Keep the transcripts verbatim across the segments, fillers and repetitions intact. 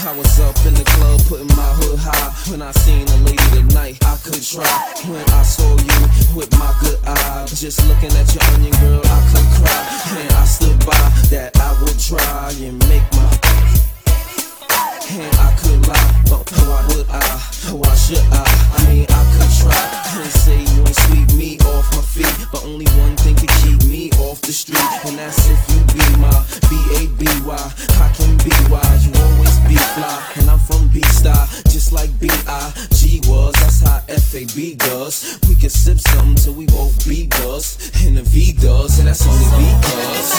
I was up in the club putting my hood high. When I seen a lady tonight, I could try. When I saw you with my good eye, just looking at your onion, girl, I could cry. And I stood by that I would try and make my. And I could lie, but why would I? Why should I? I mean, I could try and say you ain't sweep me off my feet, but only one thing could keep me off the street, and that's if you be my B A B Y. I can be why you always be fly, and I'm from B-Star, just like B I G was. That's how F A B does. We can sip something till we both B does, and the V does, and that's only because.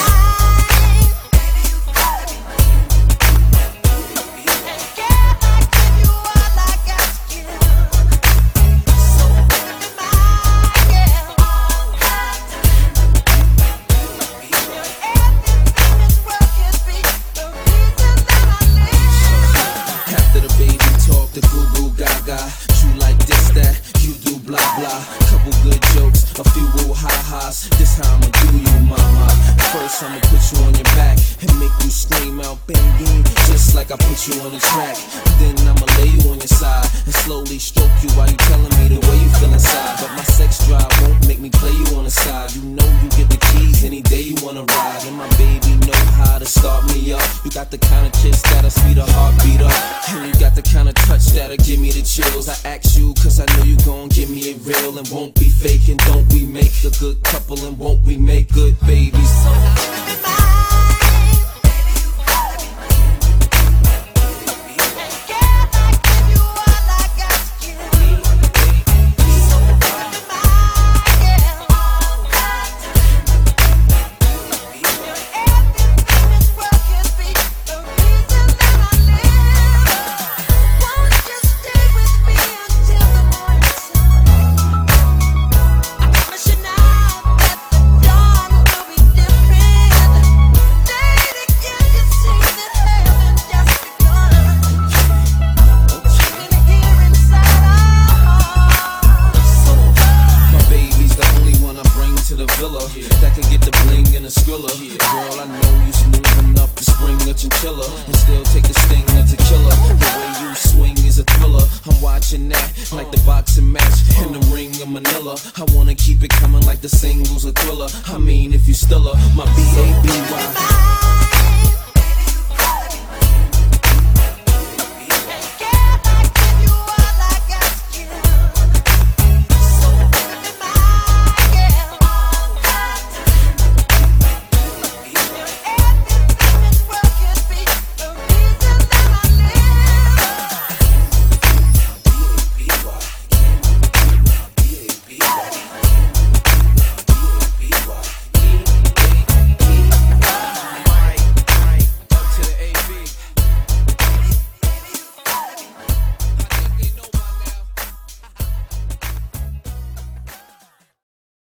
The goo goo gaga, you like this, that, you do blah blah. Couple good jokes, a few real ha-has. This how I'ma do you, mama. First I'ma put you on your back and make you scream out bang bang, just like I put you on the track. Then I'ma lay you on your side and slowly stroke you while you telling me the way you feel inside. But my sex drive won't make me play you on the side. You know you get the keys any day you wanna ride, and my baby know how to start me up. You got the kind of kiss that'll speed a heartbeat up, and you got the kind of touch that'll give me the chills. I ask you cause I know you gon' give me it real and won't be fake. And don't we make a good couple, and won't we make good babies? That can get the bling in a skrilla. Girl, I know you smooth enough to spring a chinchilla and still take the sting of tequila. The way you swing is a thriller. I'm watching that like the boxing match in the ring of Manila. I wanna keep it coming like the singles a thriller. I mean, if you still are my B A B Y.